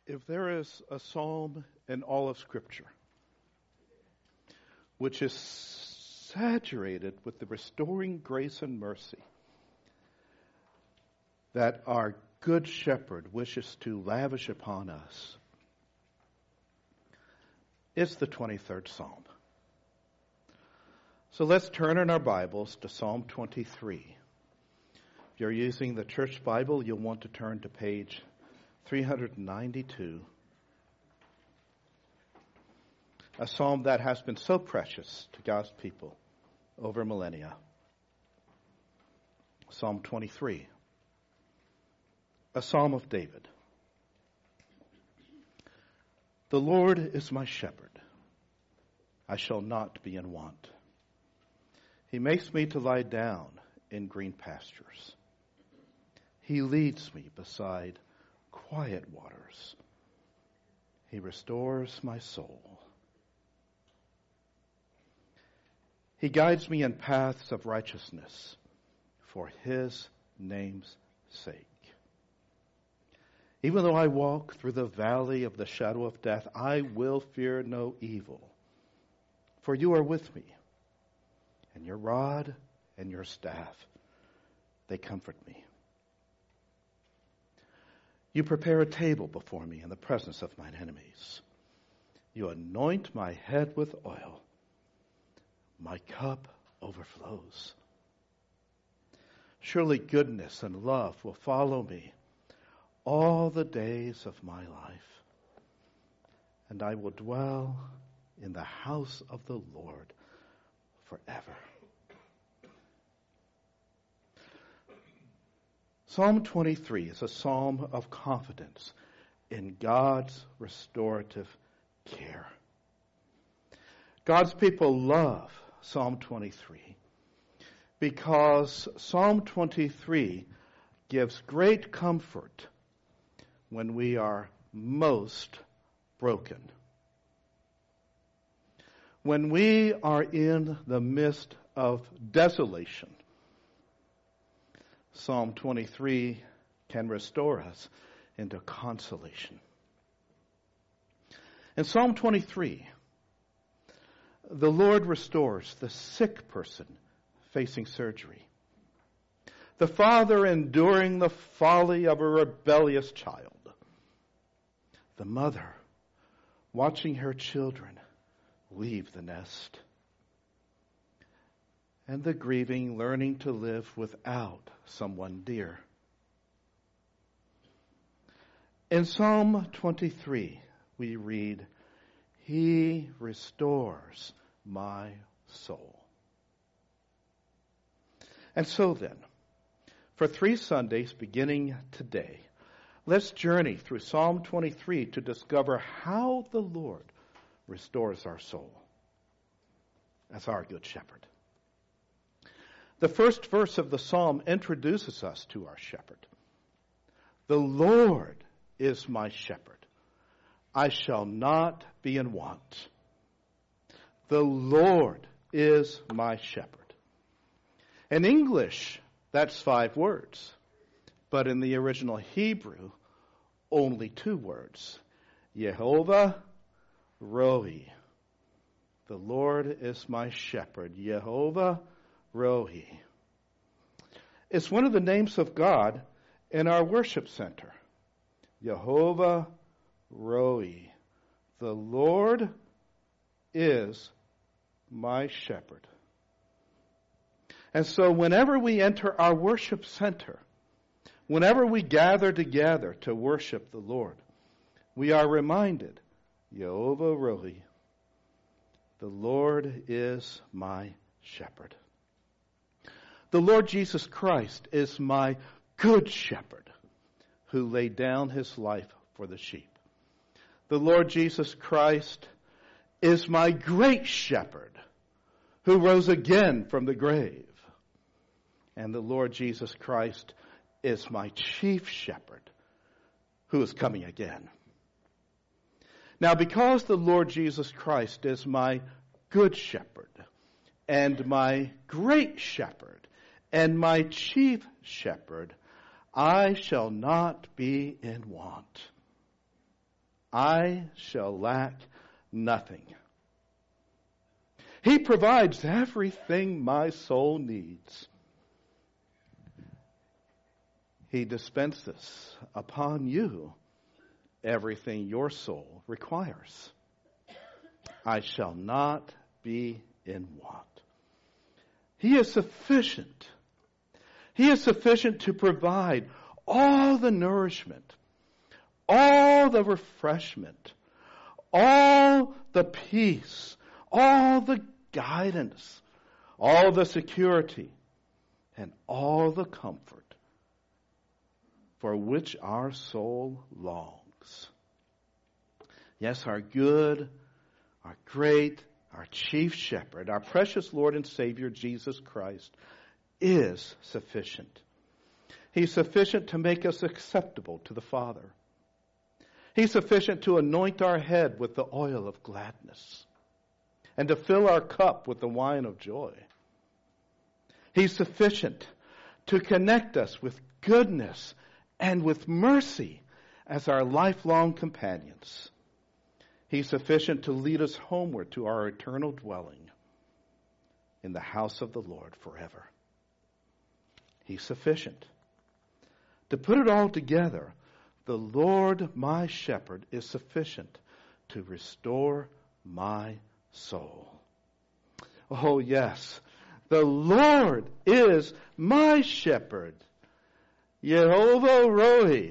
If there is a psalm in all of Scripture which is saturated with the restoring grace and mercy that our Good Shepherd wishes to lavish upon us, it's the 23rd Psalm. So let's turn in our Bibles to Psalm 23. If you're using the Church Bible, you'll want to turn to page 392. A psalm that has been so precious to God's people over millennia. Psalm 23. A psalm of David. The Lord is my shepherd. I shall not be in want. He makes me to lie down in green pastures. He leads me beside quiet waters. He restores my soul. He guides me in paths of righteousness for his name's sake. Even though I walk through the valley of the shadow of death, I will fear no evil, for you are with me, and your rod and your staff, they comfort me. You prepare a table before me in the presence of mine enemies. You anoint my head with oil. My cup overflows. Surely goodness and love will follow me all the days of my life, and I will dwell in the house of the Lord forever. Psalm 23 is a psalm of confidence in God's restorative care. God's people love Psalm 23 because Psalm 23 gives great comfort when we are most broken. When we are in the midst of desolation, Psalm 23 can restore us into consolation. In Psalm 23, the Lord restores the sick person facing surgery, the father enduring the folly of a rebellious child, the mother watching her children leave the nest, and the grieving learning to live without someone dear. In Psalm 23, we read, He restores my soul. And so then, for 3 Sundays beginning today, let's journey through Psalm 23 to discover how the Lord restores our soul as our good shepherd. The first verse of the psalm introduces us to our shepherd. The Lord is my shepherd. I shall not be in want. The Lord is my shepherd. In English, that's 5 words. But in the original Hebrew, only 2 words. Yehovah Rohi. The Lord is my shepherd. Yehovah Rohi. It's one of the names of God in our worship center. Yehovah Rohi. The Lord is my shepherd. And so whenever we enter our worship center, whenever we gather together to worship the Lord, we are reminded, Yehovah Rohi, the Lord is my shepherd. The Lord Jesus Christ is my good shepherd who laid down his life for the sheep. The Lord Jesus Christ is my great shepherd who rose again from the grave. And the Lord Jesus Christ is my chief shepherd who is coming again. Now, because the Lord Jesus Christ is my good shepherd and my great shepherd and my chief shepherd, I shall not be in want. I shall lack nothing. He provides everything my soul needs. He dispenses upon you everything your soul requires. I shall not be in want. He is sufficient. He is sufficient to provide all the nourishment, all the refreshment, all the peace, all the guidance, all the security, and all the comfort for which our soul longs. Yes, our good, our great, our chief shepherd, our precious Lord and Savior, Jesus Christ, is sufficient. He's sufficient to make us acceptable to the Father. He's sufficient to anoint our head with the oil of gladness and to fill our cup with the wine of joy. He's sufficient to connect us with goodness and with mercy as our lifelong companions. He's sufficient to lead us homeward to our eternal dwelling in the house of the Lord forever. He's sufficient. To put it all together, the Lord my shepherd is sufficient to restore my soul. Oh yes, the Lord is my shepherd. Yehovah Rohi.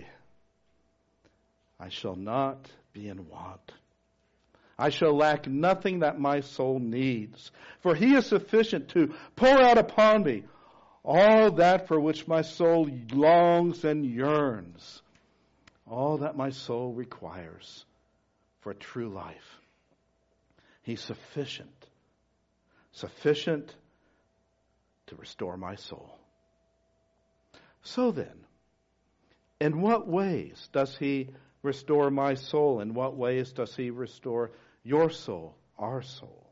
I shall not be in want. I shall lack nothing that my soul needs, for he is sufficient to pour out upon me all that for which my soul longs and yearns, all that my soul requires for true life. He's sufficient to restore my soul. So then, in what ways does he restore my soul? In what ways does he restore your soul, our soul?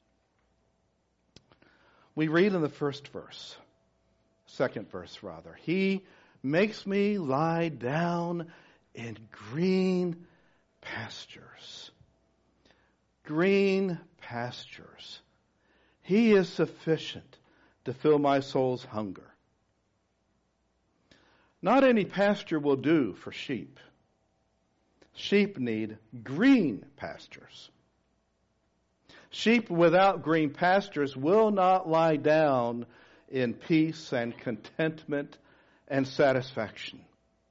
We read in the second verse rather, he makes me lie down in green pastures. Green pastures. He is sufficient to fill my soul's hunger. Not any pasture will do for sheep. Sheep need green pastures. Sheep without green pastures will not lie down in peace and contentment and satisfaction.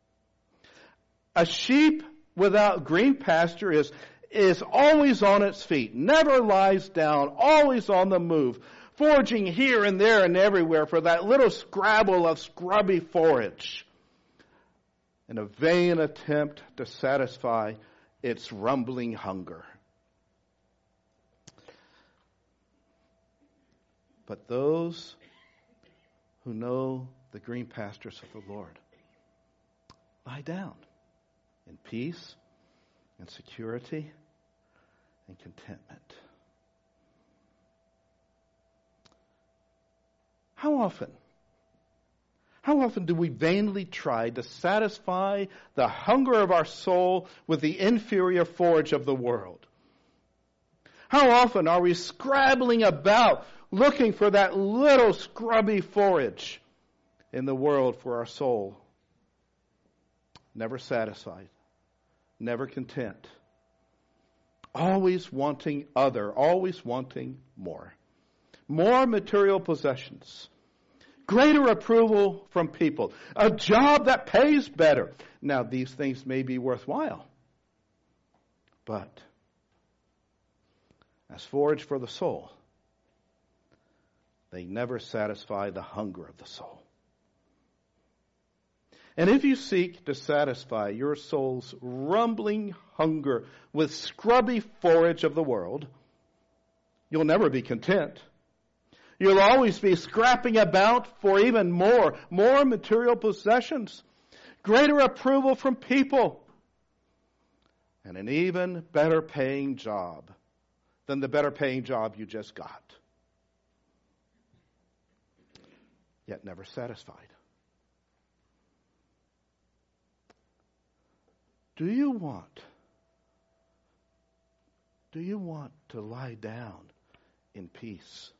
A sheep without green pasture is always on its feet, never lies down, always on the move, foraging here and there and everywhere for that little scrabble of scrubby forage in a vain attempt to satisfy its rumbling hunger. But those who know the green pastures of the Lord lie down in peace and security and contentment. How often do we vainly try to satisfy the hunger of our soul with the inferior forage of the world? How often are we scrabbling about looking for that little scrubby forage in the world for our soul? Never satisfied, never content, always wanting other, always wanting more. More material possessions, greater approval from people, a job that pays better. Now, these things may be worthwhile, but as forage for the soul, they never satisfy the hunger of the soul. And if you seek to satisfy your soul's rumbling hunger with scrubby forage of the world, you'll never be content. You'll always be scrapping about for even more material possessions, greater approval from people, and an even better paying job than the better paying job you just got. Yet never satisfied. Do you want do you want to lie down in peace?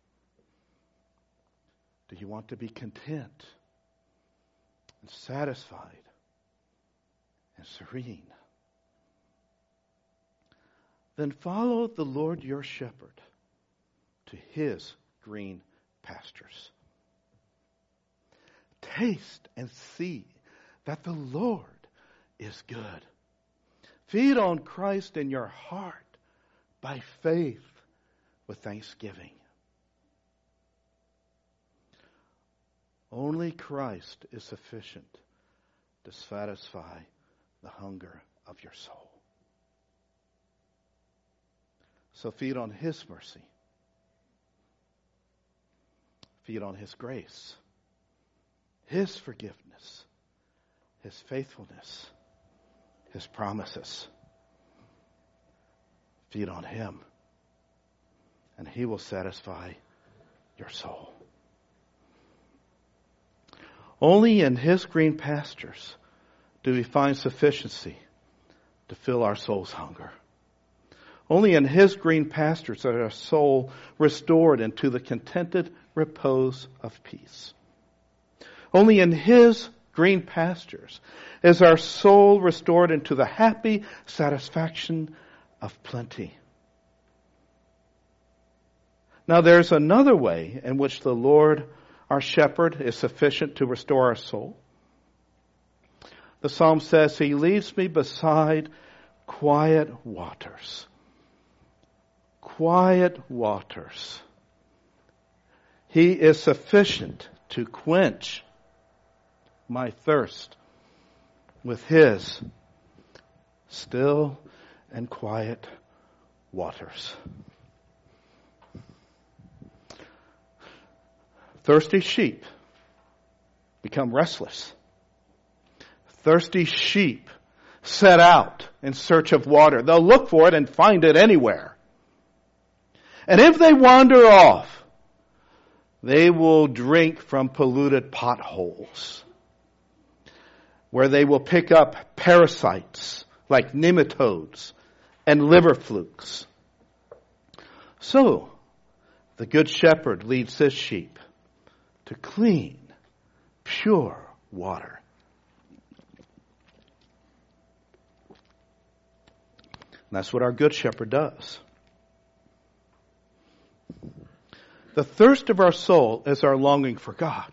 Do you want to be content and satisfied and serene? Then follow the Lord your shepherd to his green pastures. Taste and see that the Lord is good. Feed on Christ in your heart by faith with thanksgiving. Only Christ is sufficient to satisfy the hunger of your soul. So feed on his mercy. Feed on his grace, his forgiveness, his faithfulness, his promises. Feed on him, and he will satisfy your soul. Only in his green pastures do we find sufficiency to fill our soul's hunger. Only in his green pastures is our soul restored into the contented repose of peace. Only in his green pastures is our soul restored into the happy satisfaction of plenty. Now there's another way in which the Lord, our shepherd, is sufficient to restore our soul. The psalm says, he leads me beside quiet waters. Quiet waters. He is sufficient to quench my thirst with his still and quiet waters. Thirsty sheep become restless. Thirsty sheep set out in search of water. They'll look for it and find it anywhere. And if they wander off, they will drink from polluted potholes, where they will pick up parasites like nematodes and liver flukes. So, the Good Shepherd leads his sheep to clean, pure water. And that's what our Good Shepherd does. The thirst of our soul is our longing for God.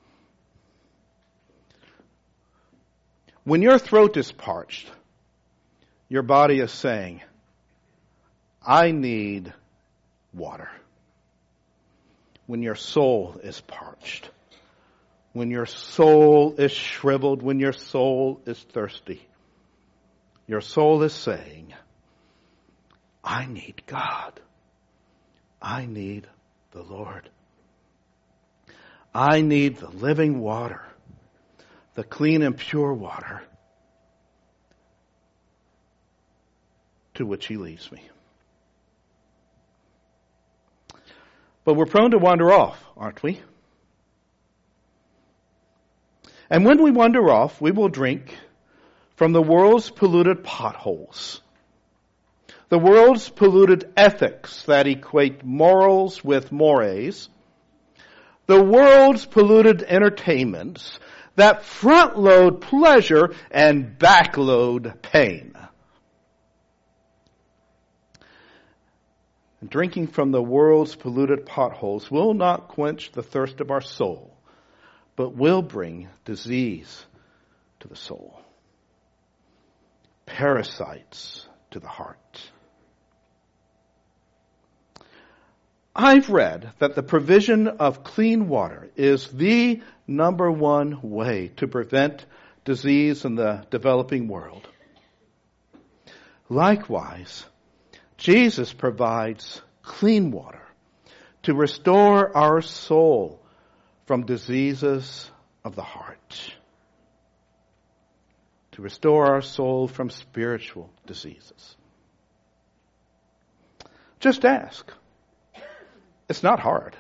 When your throat is parched, your body is saying, I need water. When your soul is parched, when your soul is shriveled, when your soul is thirsty, your soul is saying, I need God. I need the Lord. I need the living water, the clean and pure water to which he leads me. But we're prone to wander off, aren't we? And when we wander off, we will drink from the world's polluted potholes. The world's polluted ethics that equate morals with mores. The world's polluted entertainments that front-load pleasure and back-load pain. And drinking from the world's polluted potholes will not quench the thirst of our soul, but will bring disease to the soul, parasites to the heart. I've read that the provision of clean water is the number one way to prevent disease in the developing world. Likewise, Jesus provides clean water to restore our soul from diseases of the heart, to restore our soul from spiritual diseases. Just ask. It's not hard.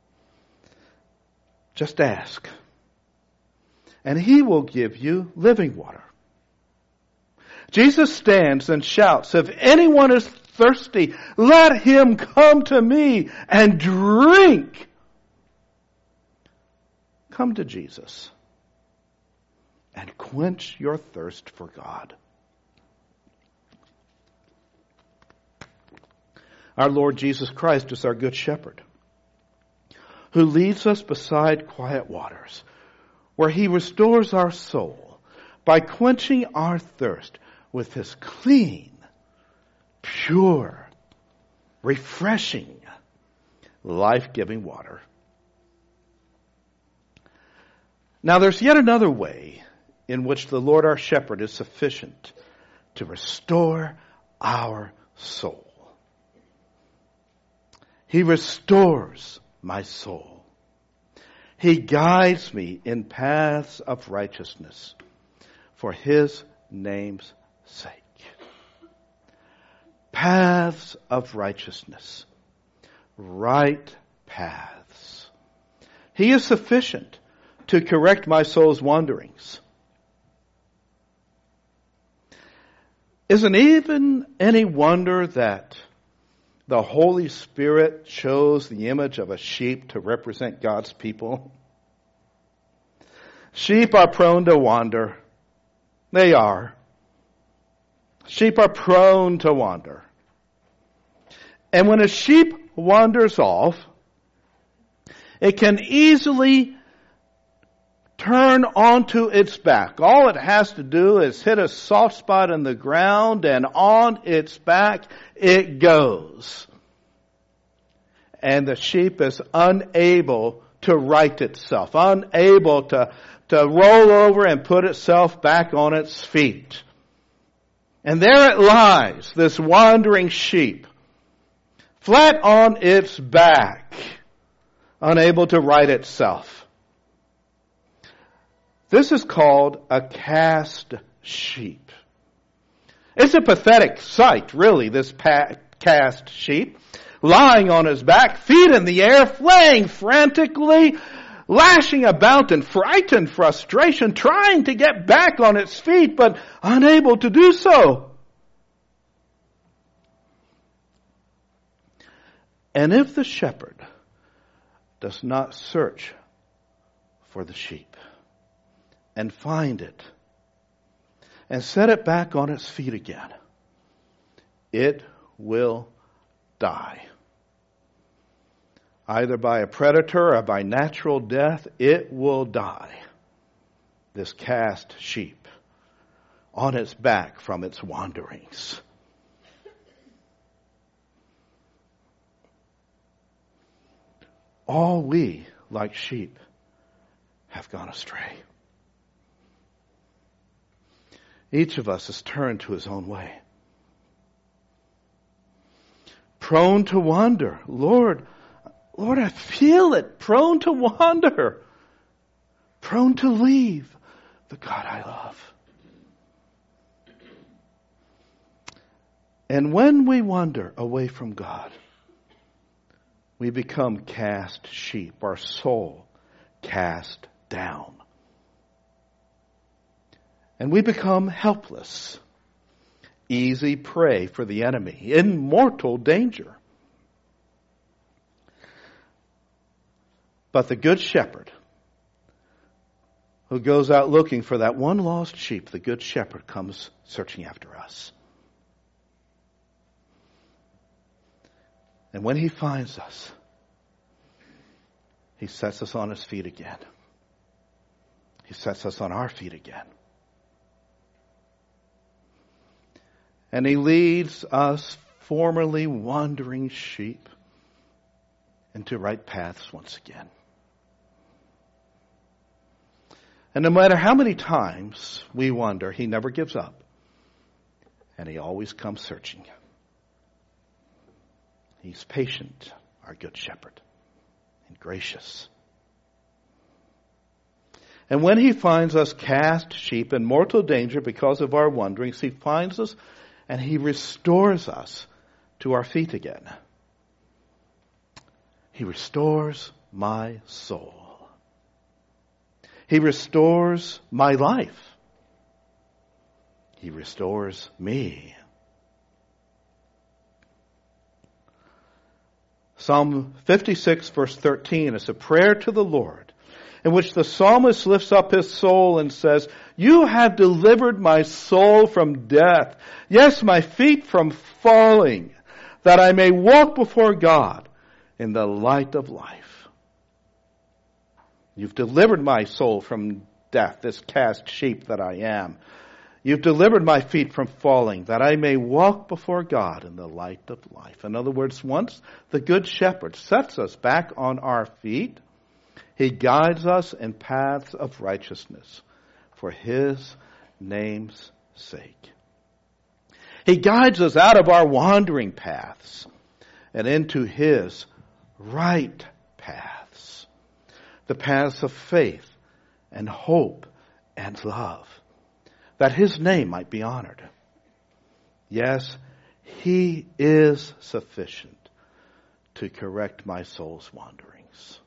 Just ask. And he will give you living water. Jesus stands and shouts, if anyone is thirsty, let him come to me and drink. Come to Jesus and quench your thirst for God. Our Lord Jesus Christ is our good shepherd, who leads us beside quiet waters, where he restores our soul by quenching our thirst with his clean, pure, refreshing, life-giving water. Now there's yet another way in which the Lord our shepherd is sufficient to restore our soul. He restores my soul. He guides me in paths of righteousness for his name's sake. Paths of righteousness. Right paths. He is sufficient to correct my soul's wanderings. Isn't even any wonder that the Holy Spirit chose the image of a sheep to represent God's people? Sheep are prone to wander. They are. Sheep are prone to wander. And when a sheep wanders off, it can easily turn onto its back. All it has to do is hit a soft spot in the ground, and on its back it goes. And the sheep is unable to right itself, unable to roll over and put itself back on its feet. And there it lies, this wandering sheep, flat on its back, unable to right itself. This is called a cast sheep. It's a pathetic sight, really, this cast sheep, lying on his back, feet in the air, flaying frantically, lashing about in frightened frustration, trying to get back on its feet, but unable to do so. And if the shepherd does not search for the sheep and find it and set it back on its feet again, it will die. Either by a predator or by natural death, it will die. This cast sheep on its back from its wanderings. All we, like sheep, have gone astray. Each of us has turned to his own way. Prone to wander. Lord, I feel it. Prone to wander. Prone to leave the God I love. And when we wander away from God, we become cast sheep, our soul cast down. And we become helpless, easy prey for the enemy, in mortal danger. But the good shepherd, who goes out looking for that one lost sheep, the good shepherd comes searching after us. And when he finds us, he sets us on his feet again. He sets us on our feet again. And he leads us, formerly wandering sheep, into right paths once again. And no matter how many times we wander, he never gives up. And he always comes searching. He's patient, our good shepherd, and gracious. And when he finds us cast sheep in mortal danger because of our wanderings, he finds us and he restores us to our feet again. He restores my soul. He restores my life. He restores me. Psalm 56 verse 13 is a prayer to the Lord in which the psalmist lifts up his soul and says, "You have delivered my soul from death, yes, my feet from falling, that I may walk before God in the light of life." You've delivered my soul from death, this cast sheep that I am. You've delivered my feet from falling, that I may walk before God in the light of life. In other words, once the Good Shepherd sets us back on our feet, He guides us in paths of righteousness for His name's sake. He guides us out of our wandering paths and into His right paths, the paths of faith and hope and love, that His name might be honored. Yes, He is sufficient to correct my soul's wanderings.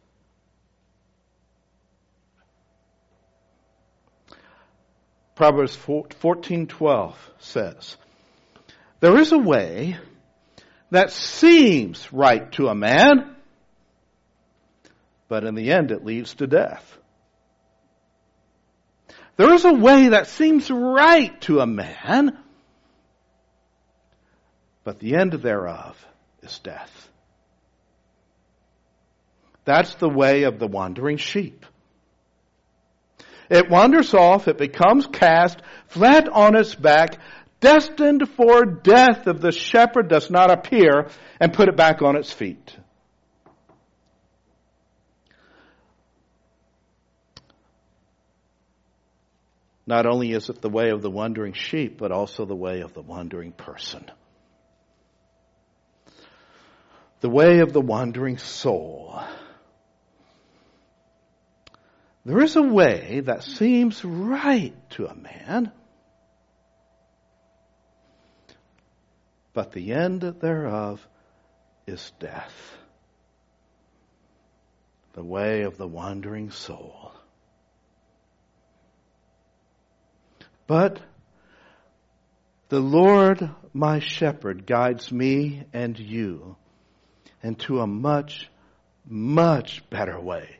Proverbs 14:12 says, "There is a way that seems right to a man, but in the end it leads to death." There is a way that seems right to a man, but the end thereof is death. That's the way of the wandering sheep. It wanders off, it becomes cast flat on its back, destined for death if the shepherd does not appear and put it back on its feet. Not only is it the way of the wandering sheep, but also the way of the wandering person. The way of the wandering soul. There is a way that seems right to a man, but the end thereof is death. The way of the wandering soul. But the Lord, my shepherd, guides me and you into a much, much better way.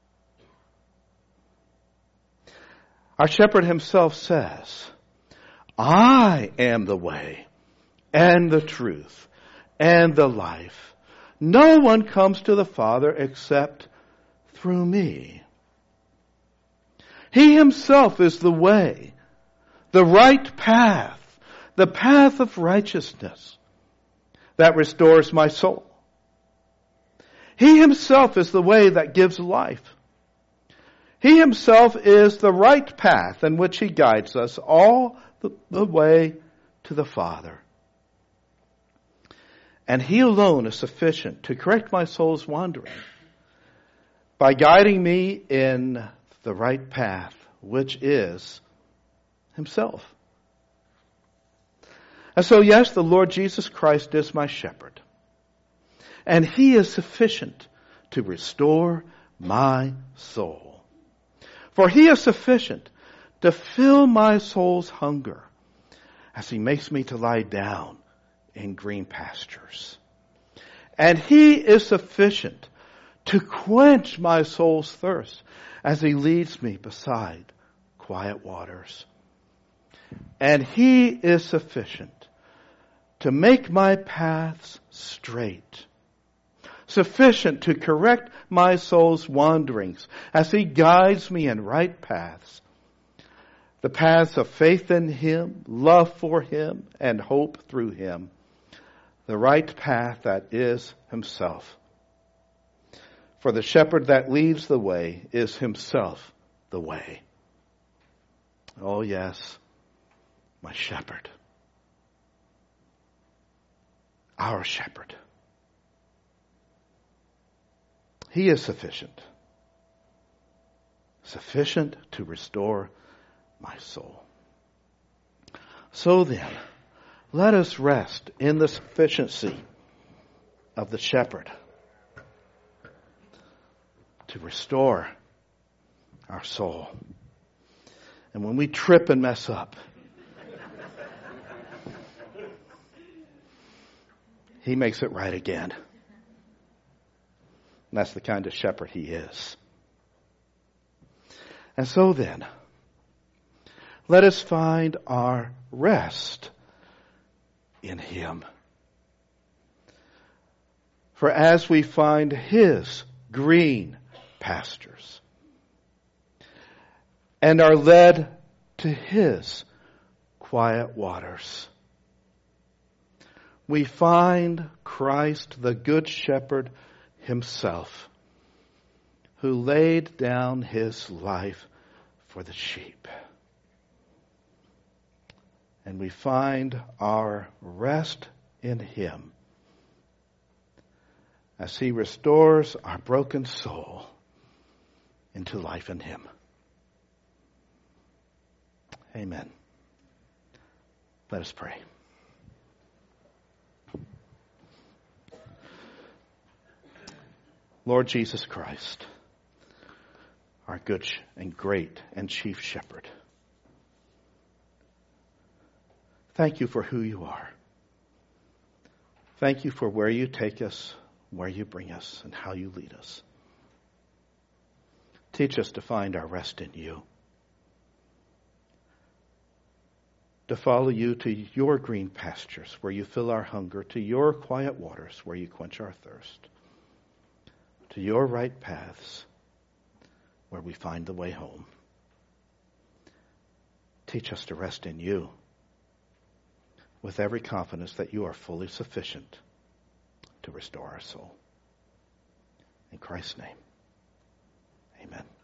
Our shepherd himself says, "I am the way and the truth and the life. No one comes to the Father except through me." He himself is the way, the right path, the path of righteousness that restores my soul. He himself is the way that gives life. He himself is the right path in which he guides us all the way to the Father. And he alone is sufficient to correct my soul's wandering by guiding me in the right path, which is himself. And so, yes, the Lord Jesus Christ is my shepherd. And he is sufficient to restore my soul. For he is sufficient to fill my soul's hunger as he makes me to lie down in green pastures. And he is sufficient to quench my soul's thirst as he leads me beside quiet waters. And he is sufficient to make my paths straight, sufficient to correct my soul's wanderings as he guides me in right paths, the paths of faith in him, love for him, and hope through him, the right path that is himself. For the shepherd that leads the way is himself the way. Oh yes, my shepherd, our shepherd. He is sufficient. Sufficient to restore my soul. So then, let us rest in the sufficiency of the shepherd to restore our soul. And when we trip and mess up, he makes it right again. And that's the kind of shepherd he is. And so then, let us find our rest in him. For as we find his green pastures and are led to his quiet waters, we find Christ, the Good Shepherd himself, who laid down his life for the sheep. And we find our rest in him as he restores our broken soul into life in him. Amen. Let us pray. Lord Jesus Christ, our good and great and chief shepherd, thank you for who you are. Thank you for where you take us, where you bring us, and how you lead us. Teach us to find our rest in you, to follow you to your green pastures where you fill our hunger, to your quiet waters where you quench our thirst, to your right paths where we find the way home. Teach us to rest in you with every confidence that you are fully sufficient to restore our soul. In Christ's name, amen.